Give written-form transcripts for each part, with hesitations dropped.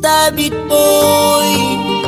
Star Beat Boy.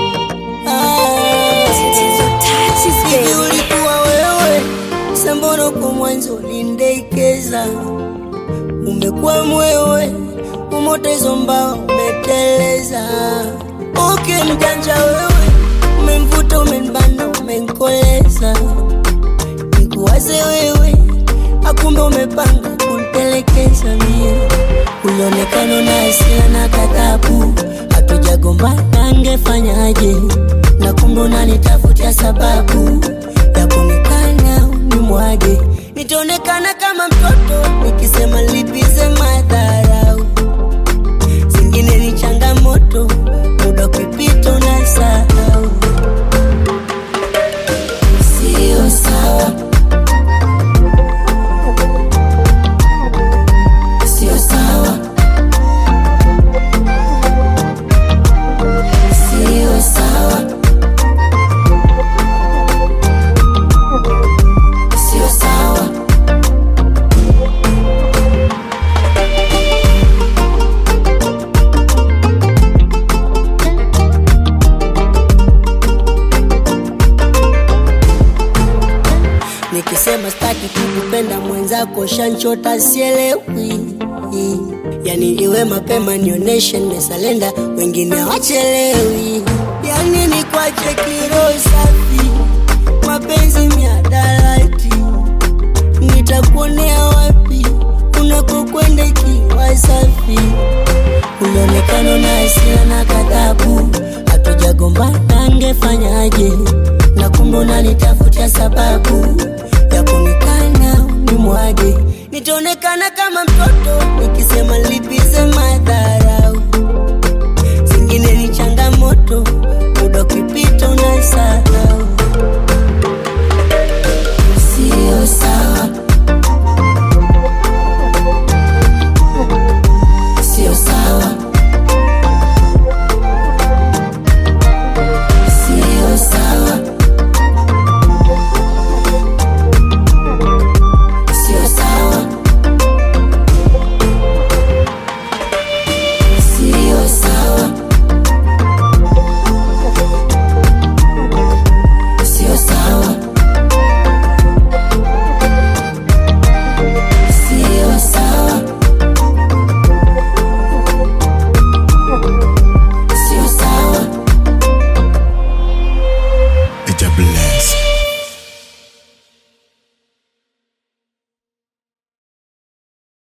Hivi ulikuwa wewe, sambono kwa mwanzo ulindekeza. Umekuwa mwewe, umotezo mbao umeteleza. Okay mjanja wewe, umemvuta umenibana umenkoleza. Nikuwaze wewe, akumbe umepanga kunitelekeza mie. Ulionekano na hisia na katabu, hatujagombana angefanyaje? Na kumbe unanitafutia sababu ya kunikana unimwage. Nitaonekana kama mtoto nikisema lipize madharau. Zingine ni changamoto, muda ukipita unasahau. Sio sawa, sio sawa, sio sawa, sio sawa. Nikisema staki kukupenda mwenzako shanchota sielewi. Yani iwe mapema nioneshe nimesalenda, wengine wachelewi. Yani ni kwache kiro safi, mapenzi miadarati. Nitakuonea wapi unakokwenda ikiwa safi? Ulionekano na hisia na kadhabu, hatujagombana angefanyaje? Na kumbe unanitafutia sababu ya kunikana unimwage. Nitaonekana kama mtoto nikisema lipize madharau. Zingine ni changamoto, muda ukipita unasahau.